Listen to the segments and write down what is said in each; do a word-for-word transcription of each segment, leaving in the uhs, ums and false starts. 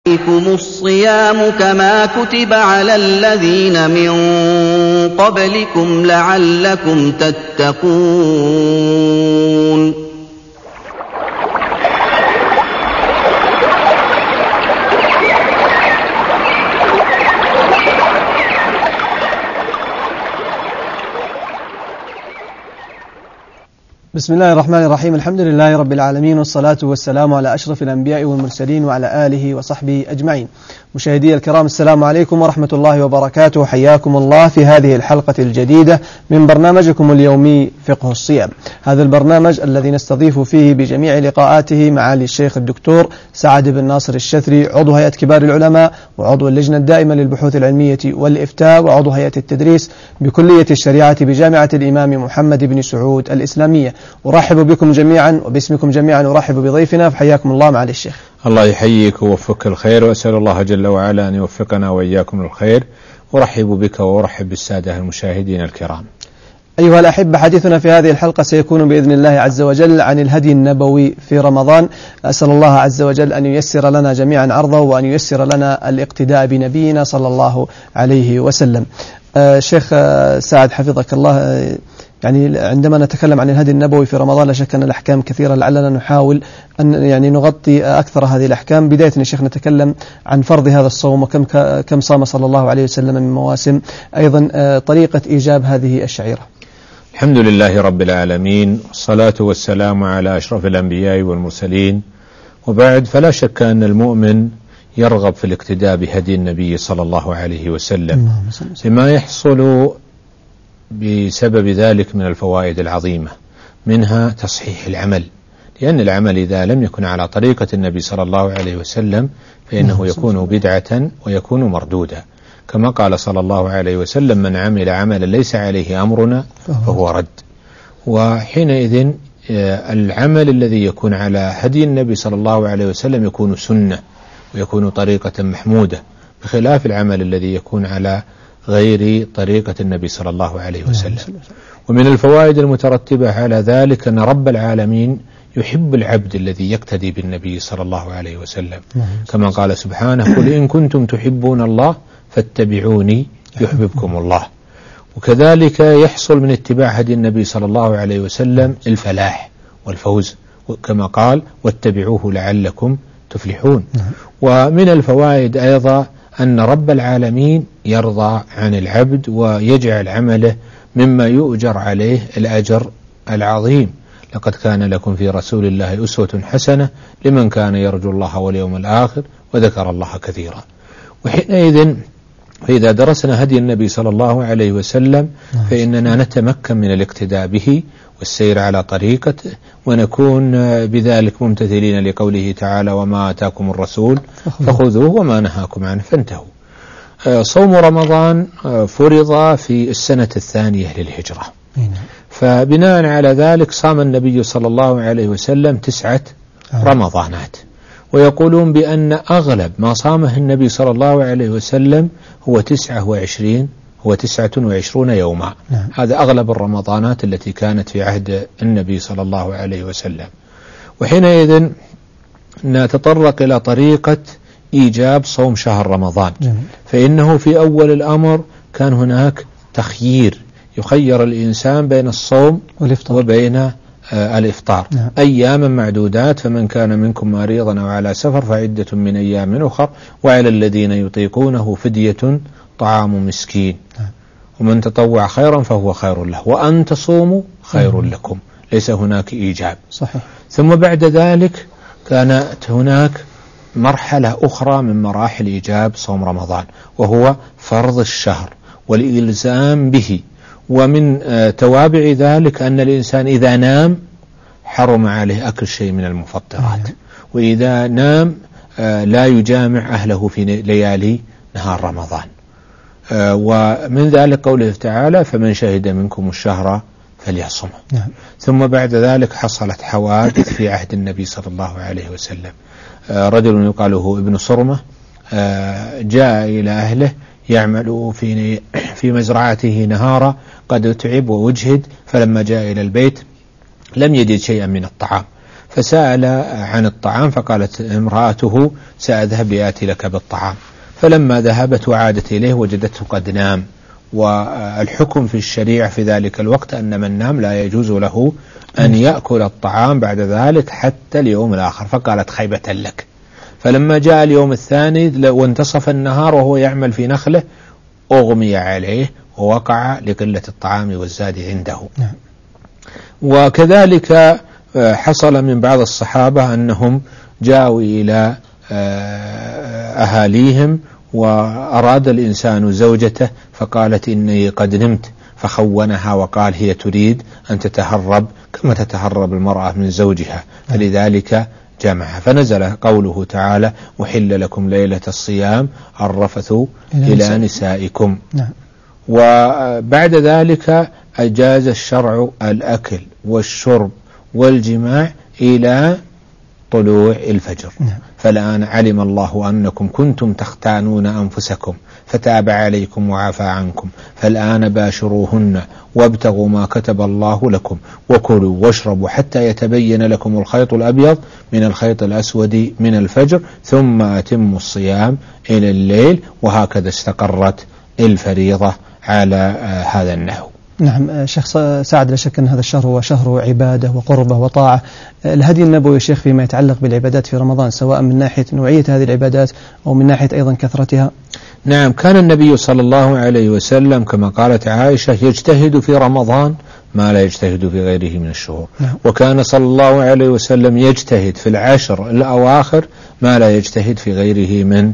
عليكم الصيام كما كتب على الذين من قبلكم لعلكم تتقون. بسم الله الرحمن الرحيم. الحمد لله رب العالمين، والصلاة والسلام على أشرف الأنبياء والمرسلين وعلى آله وصحبه أجمعين. مشاهدي الكرام، السلام عليكم ورحمة الله وبركاته. حياكم الله في هذه الحلقة الجديدة من برنامجكم اليومي فقه الصيام. هذا البرنامج الذي نستضيف فيه بجميع لقاءاته معالي الشيخ الدكتور سعد بن ناصر الشثري، عضو هيئة كبار العلماء وعضو اللجنة الدائمة للبحوث العلمية والإفتاء وعضو هيئة التدريس بكلية الشريعة بجامعة الإمام محمد بن سعود الإسلامية. أرحب بكم جميعا وباسمكم جميعا أرحب بضيفنا، فحياكم الله معالي الشيخ. الله يحييك ووفقك الخير، وأسأل الله جل وعلا أن يوفقنا وإياكم الخير. أرحب بك وأرحب بالسادة المشاهدين الكرام. أيها الأحبة، حديثنا في هذه الحلقة سيكون بإذن الله عز وجل عن الهدي النبوي في رمضان. أسأل الله عز وجل أن ييسر لنا جميعا عرضه وأن ييسر لنا الاقتداء بنبينا صلى الله عليه وسلم. آه شيخ آه سعد حفظك الله، آه يعني عندما نتكلم عن الهدي النبوي في رمضان لا شك أن الأحكام كثيرة، لعلنا نحاول أن يعني نغطي أكثر هذه الأحكام. بداية يا شيخ نتكلم عن فرض هذا الصوم وكم كم صام صلى الله عليه وسلم من مواسم، أيضا طريقة إيجاب هذه الشعيرة. الحمد لله رب العالمين، والصلاة والسلام على أشرف الأنبياء والمرسلين، وبعد، فلا شك أن المؤمن يرغب في الاقتداء بهدي النبي صلى الله عليه وسلم لما يحصل بسبب ذلك من الفوائد العظيمة، منها تصحيح العمل، لأن العمل إذا لم يكن على طريقة النبي صلى الله عليه وسلم فإنه يكون بدعة ويكون مردودا، كما قال صلى الله عليه وسلم: من عمل عملا ليس عليه أمرنا فهو رد. وحينئذ العمل الذي يكون على هدي النبي صلى الله عليه وسلم يكون سنة ويكون طريقة محمودة، بخلاف العمل الذي يكون على غير طريقة النبي صلى الله عليه وسلم. ومن الفوائد المترتبة على ذلك أن رب العالمين يحب العبد الذي يقتدي بالنبي صلى الله عليه وسلم، كما قال سبحانه: قل إن كنتم تحبون الله فاتبعوني يحببكم الله. وكذلك يحصل من اتباع هدي النبي صلى الله عليه وسلم الفلاح والفوز، كما قال: واتبعوه لعلكم تفلحون. ومن الفوائد أيضا أن رب العالمين يرضى عن العبد ويجعل عمله مما يؤجر عليه الأجر العظيم. لقد كان لكم في رسول الله أسوة حسنة لمن كان يرجو الله واليوم الآخر وذكر الله كثيرا. وحينئذ فإذا درسنا هدي النبي صلى الله عليه وسلم فإننا نتمكن من الاقتداء به والسير على طريقته، ونكون بذلك ممتثلين لقوله تعالى: وما آتاكم الرسول فخذوه وما نهاكم عنه فانتهوا. صوم رمضان فرض في السنة الثانية للهجرة، فبناء على ذلك صام النبي صلى الله عليه وسلم تسعة رمضانات، ويقولون بأن أغلب ما صامه النبي صلى الله عليه وسلم هو تسعة وعشرين هو تسعة وعشرون يوما. نعم. هذا أغلب الرمضانات التي كانت في عهد النبي صلى الله عليه وسلم. وحينئذ نتطرق إلى طريقة إيجاب صوم شهر رمضان. جميل. فإنه في أول الأمر كان هناك تخيير، يخير الإنسان بين الصوم والإفطار وبين آه الإفطار. نعم. أياما معدودات، فمن كان منكم مريضا أو على سفر فعدة من أيام أخر، وعلى الذين يطيقونه فدية طعام مسكين، ومن تطوع خيرا فهو خير له، وأن تصوموا خير لكم. ليس هناك إيجاب. صحيح. ثم بعد ذلك كانت هناك مرحلة أخرى من مراحل إيجاب صوم رمضان، وهو فرض الشهر والإلزام به. ومن توابع ذلك أن الإنسان إذا نام حرم عليه أكل شيء من المفطرات، وإذا نام لا يجامع أهله في ليالي نهار رمضان. ومن ذلك قوله تعالى: فمن شهد منكم الشهر فليصمه. نعم. ثم بعد ذلك حصلت حوادث في عهد النبي صلى الله عليه وسلم. رجل يقال له ابن صرمة جاء إلى أهله يعمل في في مزرعته نهارا، قد تعب ووجهد، فلما جاء إلى البيت لم يجد شيئا من الطعام، فسأل عن الطعام فقالت امرأته سأذهب لآتي لك بالطعام. فلما ذهبت وعادت إليه وجدته قد نام، والحكم في الشريعة في ذلك الوقت أن من نام لا يجوز له أن يأكل الطعام بعد ذلك حتى اليوم الآخر. فقالت خيبة لك. فلما جاء اليوم الثاني وانتصف النهار وهو يعمل في نخله أغمي عليه ووقع لقلة الطعام والزاد عنده. وكذلك حصل من بعض الصحابة أنهم جاءوا إلى أهاليهم وأراد الإنسان زوجته فقالت إني قد نمت، فخونها وقال هي تريد أن تتهرب كما تتهرب المرأة من زوجها، فلذلك جمعها. فنزل قوله تعالى وحل لكم ليلة الصيام الرفث إلى نسائكم. وبعد ذلك أجاز الشرع الأكل والشرب والجماع إلى طلوع الفجر. فالآن علم الله أنكم كنتم تختانون أنفسكم فتاب عليكم وعفى عنكم، فالآن باشروهن وابتغوا ما كتب الله لكم وكلوا واشربوا حتى يتبين لكم الخيط الأبيض من الخيط الأسود من الفجر ثم أتموا الصيام إلى الليل. وهكذا استقرت الفريضة على هذا النحو. نعم شيخ سعد، لا شك أن هذا الشهر هو شهر عبادة وقربة وطاعة. الهدي النبوي يا شيخ فيما يتعلق بالعبادات في رمضان سواء من ناحية نوعية هذه العبادات أو من ناحية أيضا كثرتها؟ نعم، كان النبي صلى الله عليه وسلم كما قالت عائشة يجتهد في رمضان ما لا يجتهد في غيره من الشهور. نعم. وكان صلى الله عليه وسلم يجتهد في العشر الأواخر ما لا يجتهد في غيره من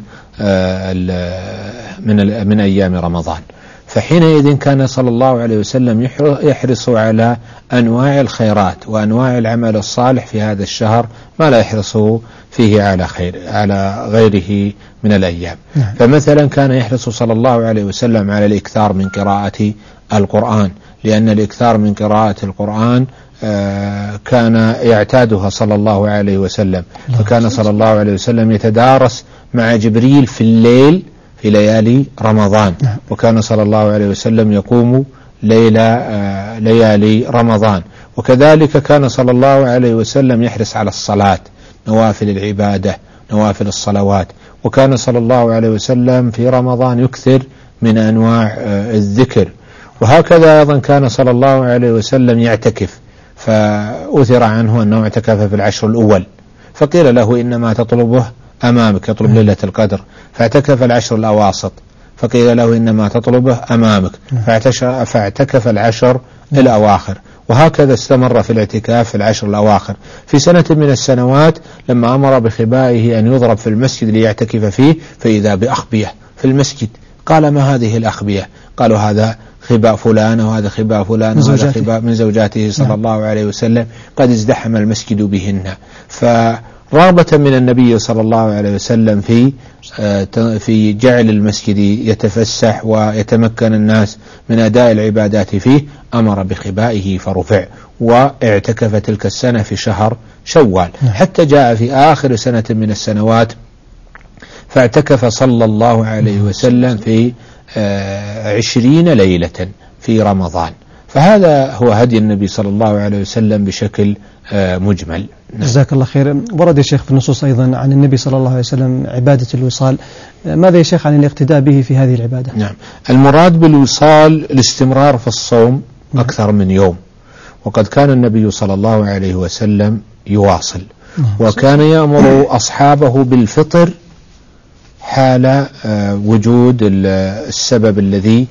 من من أيام رمضان. فحينئذ كان صلى الله عليه وسلم يحرص على أنواع الخيرات وأنواع العمل الصالح في هذا الشهر ما لا يحرص فيه على خير على غيره من الأيام. نعم. فمثلا كان يحرص صلى الله عليه وسلم على الإكثار من قراءة القرآن، لأن الإكثار من قراءة القرآن كان يعتادها صلى الله عليه وسلم. فكان صلى الله عليه وسلم يتدارس مع جبريل في الليل في ليالي رمضان. نعم. وكان صلى الله عليه وسلم يقوم ليلة ليالي رمضان. وكذلك كان صلى الله عليه وسلم يحرص على الصلاة، نوافل العبادة، نوافل الصلوات. وكان صلى الله عليه وسلم في رمضان يكثر من أنواع الذكر. وهكذا أيضا كان صلى الله عليه وسلم يعتكف، فأثر عنه أنه اعتكف في العشر الأول، فقيل له إنما تطلبه أمامك، يطلب ليلة القدر، فاعتكف العشر الأواسط، فقيل له إنما تطلبه أمامك، فاعتكف العشر الأواخر. وهكذا استمر في الاعتكاف في العشر الأواخر. في سنة من السنوات لما أمر بخبائه أن يضرب في المسجد ليعتكف فيه فإذا بأخبية في المسجد، قال ما هذه الأخبية؟ قالوا هذا خباء فلان وهذا خباء فلان وهذا خباء من زوجاته صلى الله عليه وسلم قد ازدحم المسجد بهن. فرغبة من النبي صلى الله عليه وسلم في في جعل المسجد يتفسح ويتمكن الناس من أداء العبادات فيه أمر بخبائه فرفع، واعتكف تلك السنة في شهر شوال، حتى جاء في آخر سنة من السنوات فاعتكف صلى الله عليه وسلم في عشرين ليلة في رمضان. فهذا هو هدي النبي صلى الله عليه وسلم بشكل مجمل. جزاك الله خير. ورد يا شيخ في النصوص أيضا عن النبي صلى الله عليه وسلم عبادة الوصال، ماذا يا شيخ عن الاقتداء به في هذه العبادة؟ نعم، المراد بالوصال الاستمرار في الصوم أكثر من يوم، وقد كان النبي صلى الله عليه وسلم يواصل، وكان يأمر أصحابه بالفطر حال وجود السبب الذي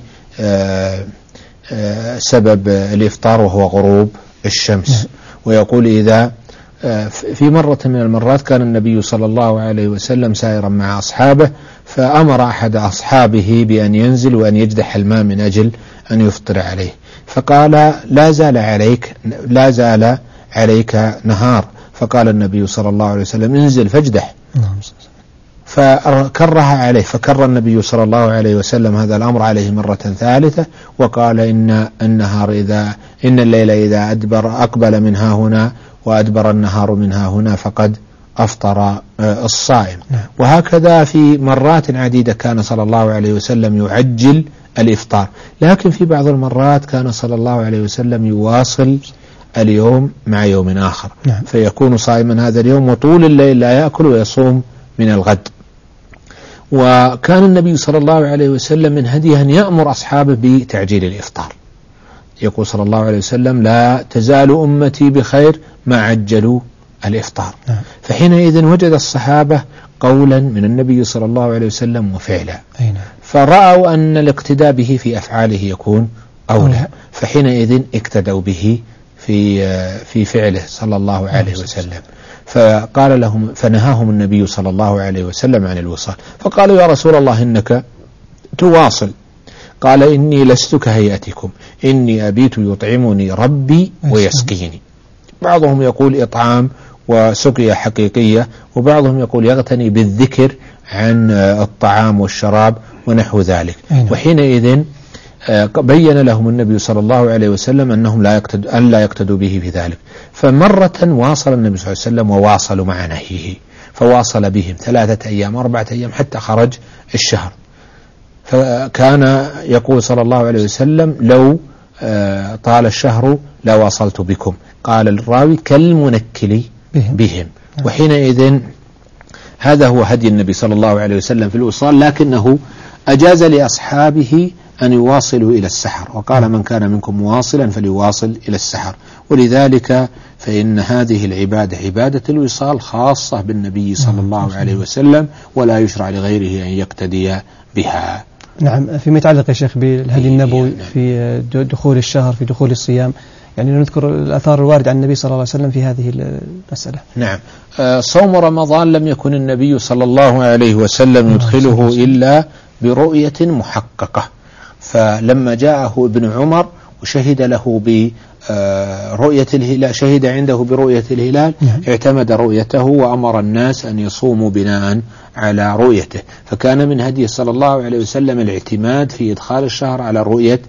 سبب الإفطار وهو غروب الشمس. ويقول إذا في مرة من المرات كان النبي صلى الله عليه وسلم سائرا مع أصحابه، فأمر أحد أصحابه بأن ينزل وأن يجدح الماء من أجل أن يفطر عليه، فقال لا زال عليك لا زال عليك نهار، فقال النبي صلى الله عليه وسلم انزل فاجدح، فكرها عليه، فكر النبي صلى الله عليه وسلم هذا الأمر عليه مرة ثالثة، وقال إن النهار إذا إن الليل إذا أدبر أقبل منها هنا وأدبر النهار منها هنا فقد أفطر الصائم. وهكذا في مرات عديدة كان صلى الله عليه وسلم يعجل الإفطار، لكن في بعض المرات كان صلى الله عليه وسلم يواصل اليوم مع يوم آخر. نعم. فيكون صائما هذا اليوم وطول الليل لا يأكل ويصوم من الغد. وكان النبي صلى الله عليه وسلم من هديه أن يأمر أصحابه بتعجيل الإفطار. يقول صلى الله عليه وسلم: لا تزال أمتي بخير ما عجلوا الإفطار. نعم. فحينئذ وجد الصحابة قولا من النبي صلى الله عليه وسلم وفعلا، أين. فرأوا أن الاقتداء به في أفعاله يكون أولى، فحينئذ اقتدوا به في في فعله صلى الله عليه وسلم. فقال لهم فنهاهم النبي صلى الله عليه وسلم عن الوصال، فقالوا: يا رسول الله إنك تواصل. قال: إني لست كهيئتكم، إني أبيت يطعمني ربي ويسقيني. بعضهم يقول إطعام وسقيا حقيقية، وبعضهم يقول يغتني بالذكر عن الطعام والشراب ونحو ذلك. وحينئذ بين لهم النبي صلى الله عليه وسلم أنهم لا يقتدوا أن لا يقتدوا به في ذلك. فمرة واصل النبي صلى الله عليه وسلم وواصلوا مع نهيه، فواصل بهم ثلاثة أيام أربعة أيام حتى خرج الشهر. فكان يقول صلى الله عليه وسلم: لو طال الشهر لا واصلت بكم. قال الراوي: كالمنكل بهم. وحينئذ هذا هو هدي النبي صلى الله عليه وسلم في الوصال، لكنه أجاز لأصحابه أن يواصلوا إلى السحر، وقال: من كان منكم مواصلا فليواصل إلى السحر. ولذلك فإن هذه العبادة عبادة الوصال خاصة بالنبي صلى الله عليه وسلم، ولا يشرع لغيره أن يقتدي بها. نعم. فيما يتعلق يا شيخ بالهدي النبوي في دخول الشهر، في دخول الصيام، يعني نذكر الآثار الواردة عن النبي صلى الله عليه وسلم في هذه المسألة. نعم. صوم رمضان لم يكن النبي صلى الله عليه وسلم يدخله إلا برؤية محققة. فلما جاءه ابن عمر وشهد له برؤية الهلال، شهد عنده برؤية الهلال، اعتمد رؤيته وأمر الناس أن يصوموا بناء على رؤيته. فكان من هدي صلى الله عليه وسلم الاعتماد في إدخال الشهر على رؤية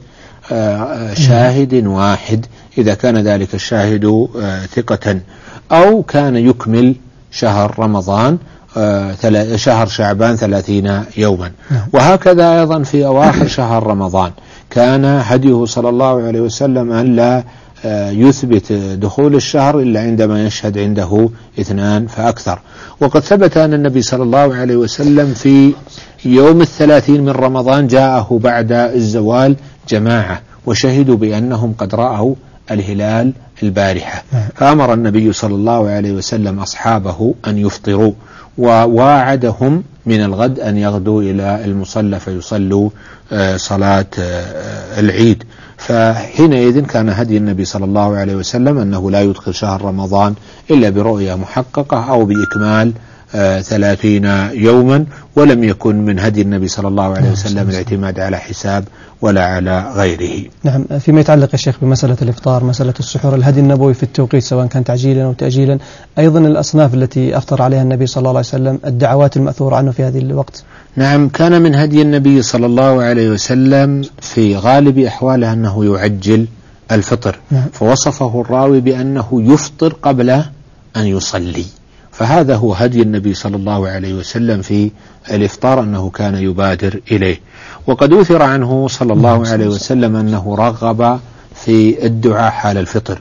شاهد واحد، إذا كان ذلك الشاهد ثقة، أو كان يكمل شهر رمضان شهر شعبان ثلاثين يوما. وهكذا أيضا في أواخر شهر رمضان كان هديه صلى الله عليه وسلم أن لا يثبت دخول الشهر إلا عندما يشهد عنده اثنان فأكثر. وقد ثبت أن النبي صلى الله عليه وسلم في يوم الثلاثين من رمضان جاءه بعد الزوال جماعة وشهدوا بأنهم قد رأوا الهلال البارحة، فأمر النبي صلى الله عليه وسلم أصحابه أن يفطروا، وواعدهم من الغد أن يغدوا إلى المصلى فيصلوا صلاة العيد. فحينئذ كان هدي النبي صلى الله عليه وسلم أنه لا يدخل شهر رمضان إلا برؤية محققة أو بإكمال ثلاثين يوما، ولم يكن من هدي النبي صلى الله عليه وسلم الاعتماد على حساب ولا على غيره. نعم. فيما يتعلق يا شيخ بمسألة الإفطار، مسألة السحور، الهدي النبوي في التوقيت سواء كان تعجيلا أو تأجيلا، أيضا الأصناف التي أفطر عليها النبي صلى الله عليه وسلم، الدعوات المأثورة عنه في هذه الوقت. نعم. كان من هدي النبي صلى الله عليه وسلم في غالب أحواله أنه يعجل الفطر. نعم. فوصفه الراوي بأنه يفطر قبل أن يصلي، فهذا هو هدي النبي صلى الله عليه وسلم في الإفطار، أنه كان يبادر إليه. وقد أثر عنه صلى الله عليه وسلم أنه رغب في الدعاء حال الفطر.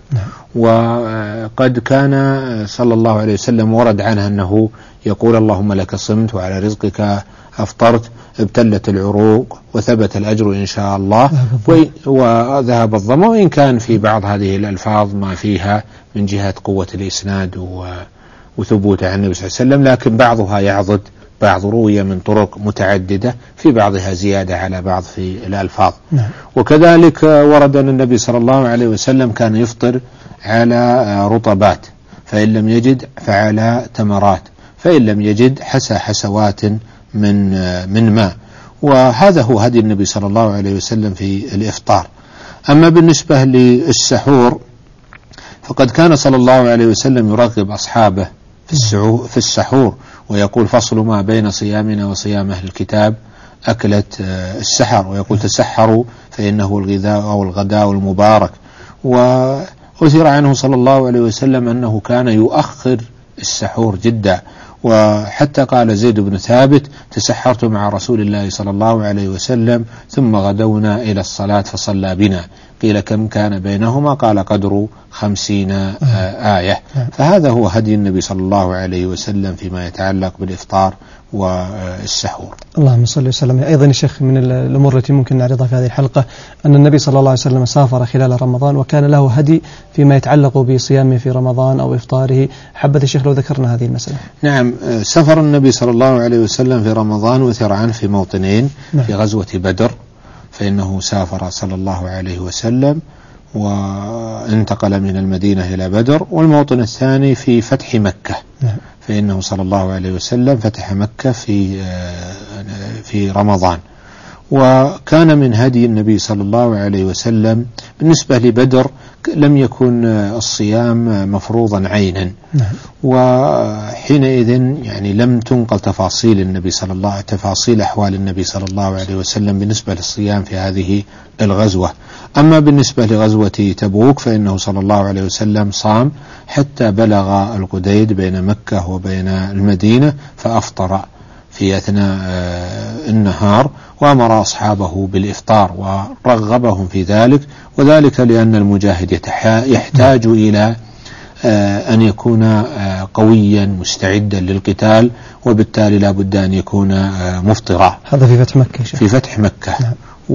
وقد كان صلى الله عليه وسلم ورد عنه أنه يقول: اللهم لك صمت وعلى رزقك أفطرت، ابتلت العروق وثبت الأجر إن شاء الله وذهب الظمأ، وإن كان في بعض هذه الألفاظ ما فيها من جهة قوة الإسناد وثبوته عن النبي صلى الله عليه وسلم، لكن بعضها يعضد بعض، روية من طرق متعددة، في بعضها زيادة على بعض في الألفاظ. نعم. وكذلك ورد أن النبي صلى الله عليه وسلم كان يفطر على رطبات، فإن لم يجد فعلى تمرات، فإن لم يجد حسى حسوات من من ماء. وهذا هو هدي النبي صلى الله عليه وسلم في الإفطار. أما بالنسبة للسحور فقد كان صلى الله عليه وسلم يرغب أصحابه في السحور، ويقول: فصل ما بين صيامنا وصيام أهل الكتاب أكلة السحر، ويقول: تسحروا فإنه الغذاء أو الغداء المبارك. وأثر عنه صلى الله عليه وسلم أنه كان يؤخر السحور جدا، وحتى قال زيد بن ثابت: تسحرت مع رسول الله صلى الله عليه وسلم ثم غدونا إلى الصلاة فصلى بنا. قيل كم كان بينهما؟ قال قدر خمسين آية. فهذا هو هدي النبي صلى الله عليه وسلم فيما يتعلق بالإفطار والسحور. اللهم صل وسلم. أيضا يا شيخ من الأمور التي ممكن نعرضها في هذه الحلقة أن النبي صلى الله عليه وسلم سافر خلال رمضان وكان له هدي فيما يتعلق بصيامه في رمضان أو إفطاره. حبذا الشيخ لو ذكرنا هذه المسألة. نعم، سفر النبي صلى الله عليه وسلم في رمضان وثر عنه في موطنين. نعم. في غزوة بدر فإنه سافر صلى الله عليه وسلم وانتقل من المدينة إلى بدر، والموطن الثاني في فتح مكة. نعم. فإنه صلى الله عليه وسلم فتح مكة في في رمضان. وكان من هدي النبي صلى الله عليه وسلم بالنسبة لبدر لم يكن الصيام مفروضا عينا. نعم. وحينئذ يعني لم تنقل تفاصيل النبي صلى الله تفاصيل أحوال النبي صلى الله عليه وسلم بالنسبة للصيام في هذه الغزوة. أما بالنسبة لغزوة تبوك فإنه صلى الله عليه وسلم صام حتى بلغ القديد بين مكة وبين المدينة فأفطر في أثناء النهار، وأمر أصحابه بالإفطار ورغبهم في ذلك، وذلك لأن المجاهد يحتاج إلى أن يكون قويا مستعدا للقتال، وبالتالي لا بد أن يكون مفطرا. هذا في فتح مكة. في فتح مكة. نعم.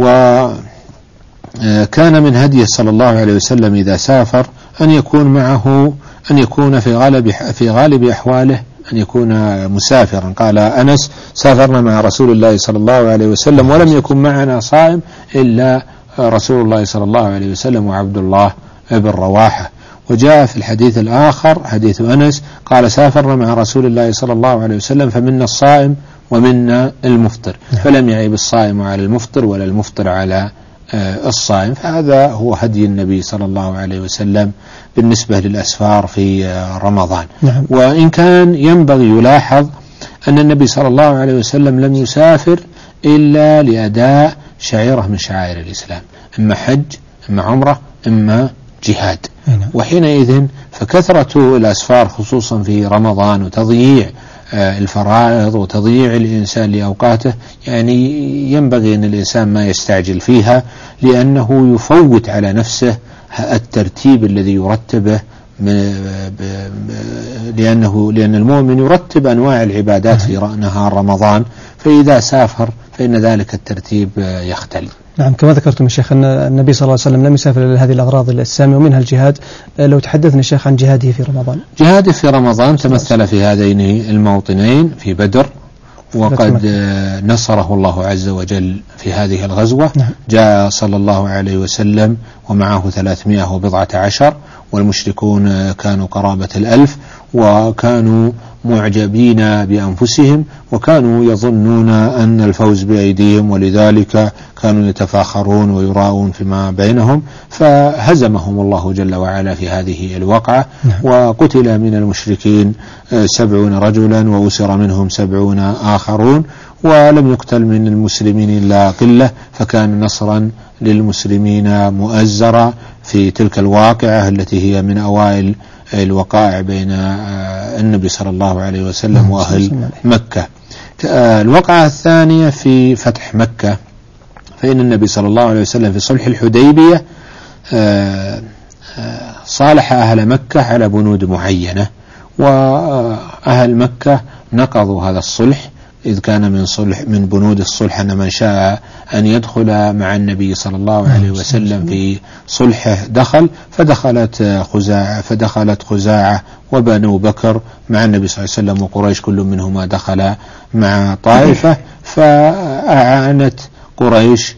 وكان من هديه صلى الله عليه وسلم إذا سافر أن يكون معه أن يكون في غالب في غالب أحواله أن يكون مسافرا. قال أنس: سافرنا مع رسول الله صلى الله عليه وسلم ولم يكن معنا صائم إلا رسول الله صلى الله عليه وسلم وعبد الله بن رواحة. وجاء في الحديث الآخر حديث أنس قال: سافرنا مع رسول الله صلى الله عليه وسلم فمنا الصائم ومنا المفطر، فلم يعيب الصائم على المفطر ولا المفطر على الصائم. فهذا هو هدي النبي صلى الله عليه وسلم بالنسبة للأسفار في رمضان. نعم. وإن كان ينبغي يلاحظ أن النبي صلى الله عليه وسلم لم يسافر إلا لأداء شعيرة من شعائر الإسلام، إما حج إما عمرة إما جهاد. نعم. وحينئذ فكثرة الأسفار خصوصا في رمضان وتضييع الفرائض وتضييع الإنسان لأوقاته يعني ينبغي أن الإنسان ما يستعجل فيها، لأنه يفوت على نفسه الترتيب الذي يرتبه، لأنه لأن المؤمن يرتب أنواع العبادات في نهار رمضان، فإذا سافر فإن ذلك الترتيب يختل. نعم، كما ذكرتم الشيخ أن النبي صلى الله عليه وسلم لم يسافر لهذه الأغراض السامية ومنها الجهاد. لو تحدثنا الشيخ عن جهاده في رمضان. جهاده في رمضان تمثل في هذين الموطنين في بدر، وقد نصره الله عز وجل في هذه الغزوة. نعم. جاء صلى الله عليه وسلم ومعه ثلاثمائة وبضعة عشر، والمشركون كانوا قرابة الألف، وكانوا معجبين بأنفسهم وكانوا يظنون أن الفوز بأيديهم، ولذلك كانوا يتفاخرون ويراءون فيما بينهم، فهزمهم الله جل وعلا في هذه الوقعة. وقتل من المشركين سبعون رجلا وأسر منهم سبعون آخرون، ولم يقتل من المسلمين إلا قلة، فكان نصرا للمسلمين مؤزرا في تلك الواقعة التي هي من أوائل الوقائع بين النبي صلى الله عليه وسلم وأهل مكة. الوقعة الثانية في فتح مكة، فإن النبي صلى الله عليه وسلم في صلح الحديبية صالح أهل مكة على بنود معينة، وأهل مكة نقضوا هذا الصلح، إذ كان من صلح من بنود الصلح أن من شاء أن يدخل مع النبي صلى الله عليه وسلم في صلحه دخل، فدخلت خزاعة فدخلت خزاعة وبنو بكر مع النبي صلى الله عليه وسلم، وقريش كل منهما دخل مع طائفة، فأعانت قريش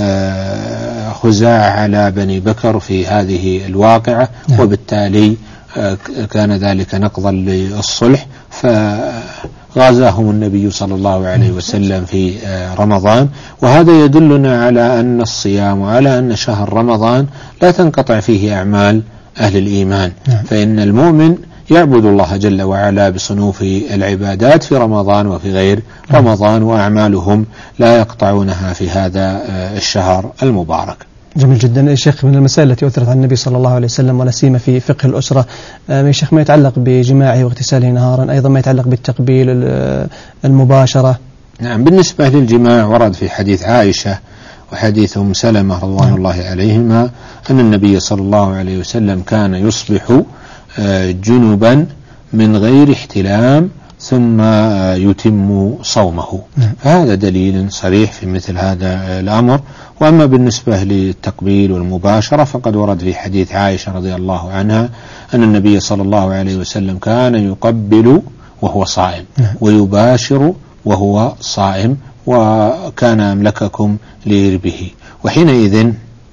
خزاعة على بني بكر في هذه الواقعة، وبالتالي كان ذلك نقضا للصلح، فغازاهم النبي صلى الله عليه وسلم في رمضان. وهذا يدلنا على أن الصيام وعلى أن شهر رمضان لا تنقطع فيه أعمال أهل الإيمان، فإن المؤمن يعبد الله جل وعلا بصنوف العبادات في رمضان وفي غير رمضان، وأعمالهم لا يقطعونها في هذا الشهر المبارك. جميل جدا يا شيخ. من المسائل التي أثرت عن النبي صلى الله عليه وسلم ولا سيما في فقه الأسرة يا شيخ ما يتعلق بجماعه واغتساله نهارا، أيضا ما يتعلق بالتقبيل المباشرة. نعم، بالنسبة للجماع ورد في حديث عائشة وحديث أم سلمة رضوان الله عليهما أن النبي صلى الله عليه وسلم كان يصبح جنبا من غير احتلام ثم يتم صومه. فهذا دليل صريح في مثل هذا الأمر. وأما بالنسبة للتقبيل والمباشرة فقد ورد في حديث عائشة رضي الله عنها أن النبي صلى الله عليه وسلم كان يقبل وهو صائم ويباشر وهو صائم وكان أملككم لإربه. وحينئذ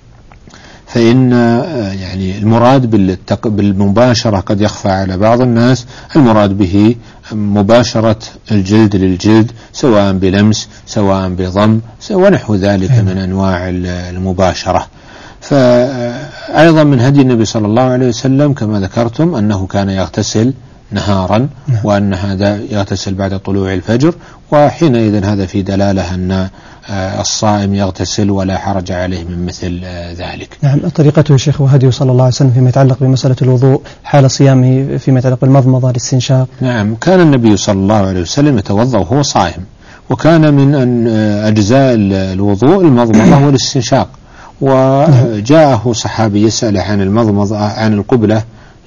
فإن يعني المراد بالمباشرة قد يخفى على بعض الناس، المراد به مباشرة الجلد للجلد سواء بلمس سواء بضم ونحو ذلك من أنواع المباشرة. فأيضا من هدي النبي صلى الله عليه وسلم كما ذكرتم أنه كان يغتسل نهارا وأن هذا يغتسل بعد طلوع الفجر، وحينئذ هذا في دلالة أن الصائم يغتسل ولا حرج عليه من مثل ذلك. نعم. طريقته شيخ وهديه صلى الله عليه وسلم فيما يتعلق بمسألة الوضوء حال صيامه فيما يتعلق بالمضمضة الاستنشاق. نعم. كان النبي صلى الله عليه وسلم يتوضأ وهو صائم، وكان من أن أجزاء الوضوء المضمضة والاستنشاق. وجاءه صحابي يسأل عن المضمضة عن القبلة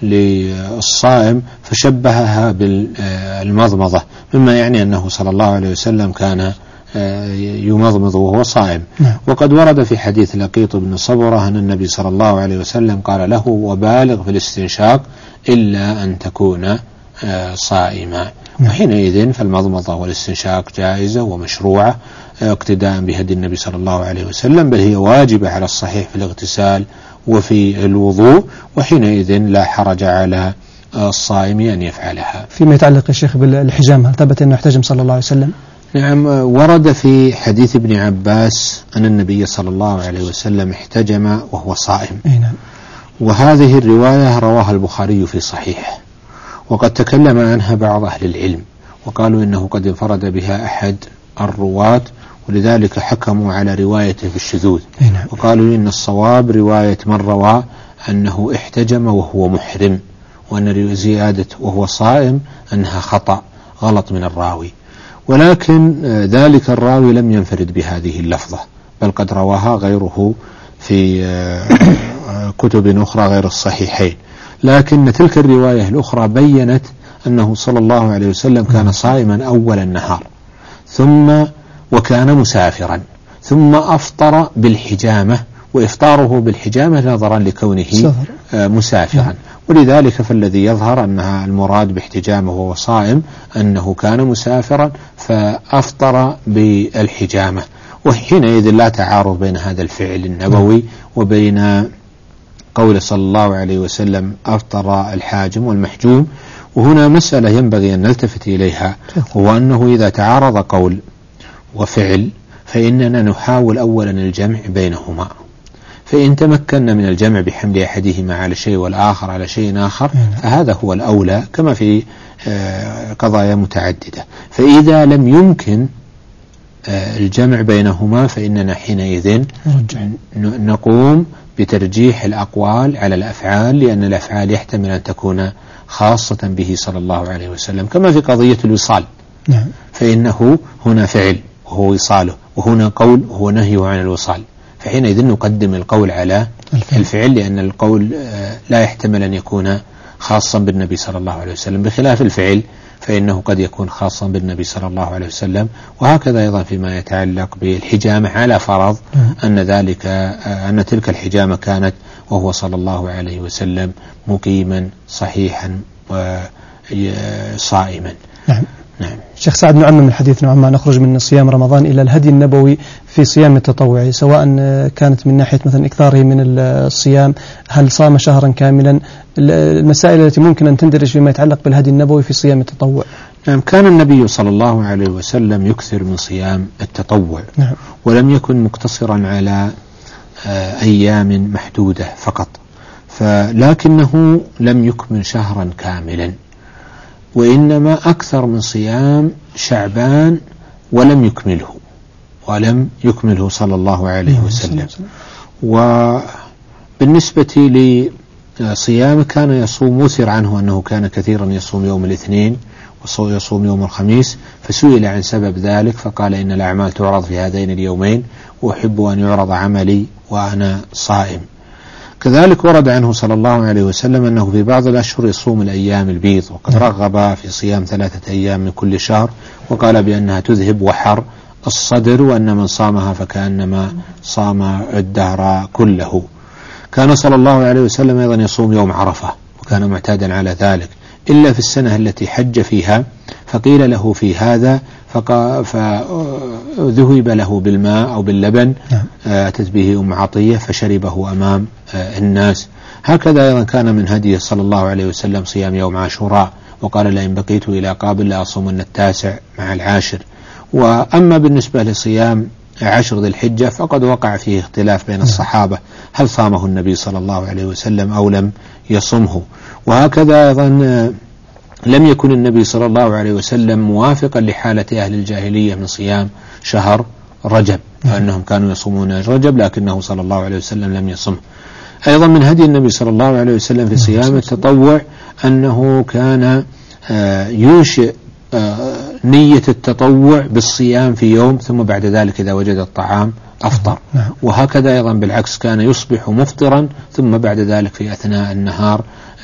للصائم فشبهها بالمضمضة، مما يعني أنه صلى الله عليه وسلم كان يمضمض وهو صائم. وقد ورد في حديث لقيط بن صبرة أن النبي صلى الله عليه وسلم قال له وبالغ في الاستنشاق إلا أن تكون صائما. وحينئذ فالمضمضة والاستنشاق جائزة ومشروعة اقتداء بهدي النبي صلى الله عليه وسلم، بل هي واجبة على الصحيح في الاغتسال وفي الوضوء، وحينئذ لا حرج على الصائم أن يفعلها. فيما يتعلق يا شيخ بالحجام، هل ثبت أنه احتجم صلى الله عليه وسلم؟ نعم. ورد في حديث ابن عباس أن النبي صلى الله عليه وسلم احتجم وهو صائم. نعم. وهذه الرواية رواها البخاري في صحيحه، وقد تكلم عنها بعض أهل العلم وقالوا إنه قد انفرد بها أحد الرواة، ولذلك حكموا على روايته في الشذوذ. نعم. وقالوا إن الصواب رواية من روى أنه احتجم وهو محرم، وأن زيادة وهو صائم أنها خطأ غلط من الراوي. ولكن ذلك الراوي لم ينفرد بهذه اللفظة، بل قد رواها غيره في كتب أخرى غير الصحيحين. لكن تلك الرواية الأخرى بيّنت أنه صلى الله عليه وسلم كان صائما أول النهار ثم وكان مسافرا ثم أفطر بالحجامة، وإفطاره بالحجامة نظرا لكونه مسافرا. ولذلك فالذي يظهر أنها المراد باحتجامه وهو صائم أنه كان مسافرا فأفطر بالحجامة. وحينئذ لا تعارض بين هذا الفعل النبوي وبين قول صلى الله عليه وسلم أفطر الحاجم والمحجوم. وهنا مسألة ينبغي أن نلتفت إليها، هو أنه إذا تعارض قول وفعل فإننا نحاول أولا الجمع بينهما، فإن تمكنا من الجمع بحمل أحدهما على شيء والآخر على شيء آخر فهذا هو الأولى كما في قضايا متعددة. فإذا لم يمكن الجمع بينهما فإننا حينئذ نقوم بترجيح الأقوال على الأفعال، لأن الأفعال يحتمل أن تكون خاصة به صلى الله عليه وسلم، كما في قضية الوصال. نعم. فإنه هنا فعل وهو وصاله، وهنا قول وهو نهيه عن الوصال، فحينئذ نقدم القول على الفعل, الفعل لأن القول لا يحتمل أن يكون خاصا بالنبي صلى الله عليه وسلم، بخلاف الفعل فإنه قد يكون خاصا بالنبي صلى الله عليه وسلم. وهكذا أيضا فيما يتعلق بالحجامة، على فرض أن ذلك أن تلك الحجامة كانت وهو صلى الله عليه وسلم مقيما صحيحا وصائما. نعم. نعم. شيخ سعد، نعمم الحديث نوعا ما، نخرج من صيام رمضان إلى الهدي النبوي في صيام التطوع، سواء كانت من ناحية مثلا إكثاره من الصيام، هل صام شهرا كاملا، المسائل التي ممكن أن تندرج فيما يتعلق بالهدي النبوي في صيام التطوع. نعم. كان النبي صلى الله عليه وسلم يكثر من صيام التطوع. نعم. ولم يكن مقتصرا على أيام محدودة فقط، فلكنه لم يكمل شهرا كاملا، وإنما أكثر من صيام شعبان ولم يكمله ولم يكمله صلى الله عليه وسلم. وبالنسبة لصيام كان يصوم، وثر عنه أنه كان كثيرا يصوم يوم الاثنين ويصوم يوم الخميس، فسئل عن سبب ذلك فقال إن الأعمال تعرض في هذين اليومين وأحب أن يعرض عملي وأنا صائم. كذلك ورد عنه صلى الله عليه وسلم أنه في بعض الأشهر يصوم الأيام البيض، وقد رغب في صيام ثلاثة أيام من كل شهر، وقال بأنها تذهب وحر الصدر، وأن من صامها فكأنما صام الدهر كله. كان صلى الله عليه وسلم أيضا يصوم يوم عرفة، وكان معتادا على ذلك، إلا في السنة التي حج فيها، فقيل له في هذا فذهب له بالماء أو باللبن أتت به أم عطية فشربه أمام الناس. هكذا أيضا كان من هديه صلى الله عليه وسلم صيام يوم عاشوراء، وقال لئن بقيت إلى قابل لأصومن التاسع مع العاشر. وأما بالنسبة لصيام عشر ذي الحجة فقد وقع فيه اختلاف بين الصحابة، هل صامه النبي صلى الله عليه وسلم أو لم يصمه. وهكذا أيضا لم يكن النبي صلى الله عليه وسلم موافقا لحالة أهل الجاهلية من صيام شهر رجب، فأنهم كانوا يصومون رجب لكنه صلى الله عليه وسلم لم يصم. أيضا من هدي النبي صلى الله عليه وسلم في صيام التطوع أنه كان ينشئ نية التطوع بالصيام في يوم، ثم بعد ذلك إذا وجد الطعام أفطر. وهكذا أيضا بالعكس كان يصبح مفطرا، ثم بعد ذلك في أثناء النهار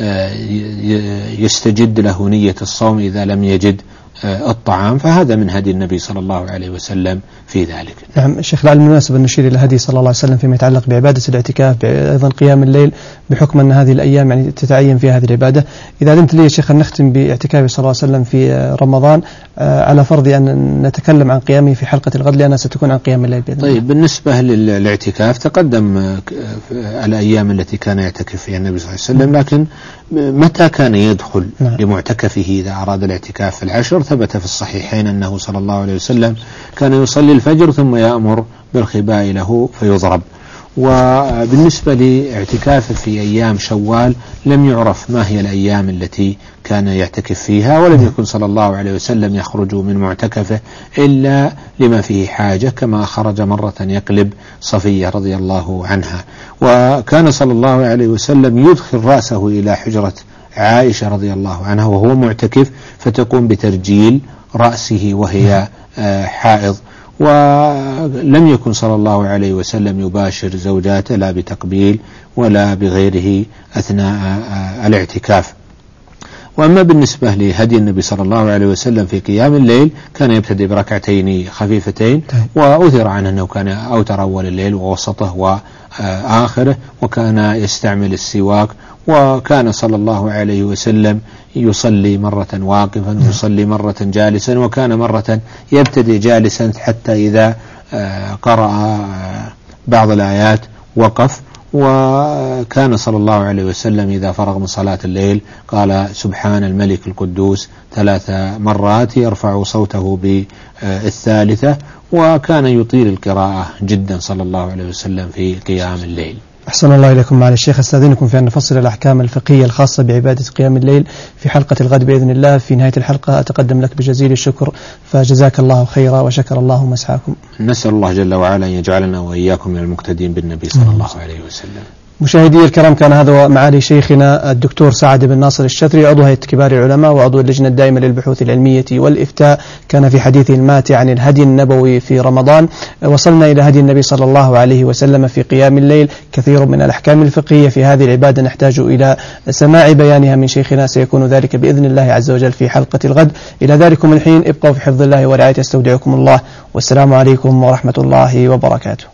يستجد له نية الصوم إذا لم يجد الطعام. فهذا من هدي النبي صلى الله عليه وسلم في ذلك. نعم شيخ، لعل المناسبة أن نشير إلى هدي صلى الله عليه وسلم فيما يتعلق بعبادة الاعتكاف، أيضا قيام الليل، بحكم أن هذه الأيام يعني تتعين فيها هذه العبادة. إذا علمت لي يا شيخ أن نختم باعتكافه صلى الله عليه وسلم في رمضان على فرض أن نتكلم عن قيامه في حلقة الغد، لأنها ستكون عن قيام الليل بإذن الله. طيب، بالنسبة للاعتكاف تقدم الأيام التي كان يعتكف فيها النبي صلى الله عليه وسلم، لكن متى كان يدخل نعم. لمعتكفه إذا أراد الاعتكاف في العشر؟ ثبت في الصحيحين أنه صلى الله عليه وسلم كان يصلي الفجر ثم يأمر بالخباء له فيضرب. وبالنسبة لاعتكافه في أيام شوال لم يعرف ما هي الأيام التي كان يعتكف فيها، ولم يكن صلى الله عليه وسلم يخرج من معتكفه إلا لما فيه حاجة، كما خرج مرة يقلب صفية رضي الله عنها. وكان صلى الله عليه وسلم يدخل رأسه إلى حجرة عائشة رضي الله عنها وهو معتكف، فتقوم بترجيل رأسه وهي حائض. ولم يكن صلى الله عليه وسلم يباشر زوجاته لا بتقبيل ولا بغيره أثناء الاعتكاف. وأما بالنسبة لهدي النبي صلى الله عليه وسلم في قيام الليل كان يبتدئ بركعتين خفيفتين، وأثر عنه أنه كان أوتر أول الليل ووسطه وآخره، وكان يستعمل السواك، وكان صلى الله عليه وسلم يصلي مرة واقفا ويصلي مرة جالسا، وكان مرة يبتدئ جالسا حتى إذا قرأ بعض الآيات وقف. وكان صلى الله عليه وسلم إذا فرغ من صلاة الليل قال سبحان الملك القدوس ثلاث مرات، يرفع صوته بالثالثة، وكان يطيل القراءة جدا صلى الله عليه وسلم في قيام الليل. أحسن الله إليكم معالي الشيخ. استاذنكم في أن نفصل الأحكام الفقهية الخاصة بعبادة قيام الليل في حلقة الغد بإذن الله. في نهاية الحلقة أتقدم لك بجزيل الشكر، فجزاك الله خيرا وشكر الله مسعاكم. نسأل الله جل وعلا أن يجعلنا وإياكم من المقتدين بالنبي صلى الله عليه وسلم. مشاهدي الكرام، كان هذا معالي شيخنا الدكتور سعد بن ناصر الشثري، عضو هيئة كبار العلماء وعضو اللجنة الدائمة للبحوث العلمية والإفتاء، كان في حديثه الماتع عن الهدي النبوي في رمضان. وصلنا إلى هدي النبي صلى الله عليه وسلم في قيام الليل. كثير من الأحكام الفقهية في هذه العبادة نحتاج إلى سماع بيانها من شيخنا، سيكون ذلك بإذن الله عز وجل في حلقة الغد. إلى ذلكم الحين ابقوا في حفظ الله ورعايته، استودعكم الله، والسلام عليكم ورحمة الله وبركاته.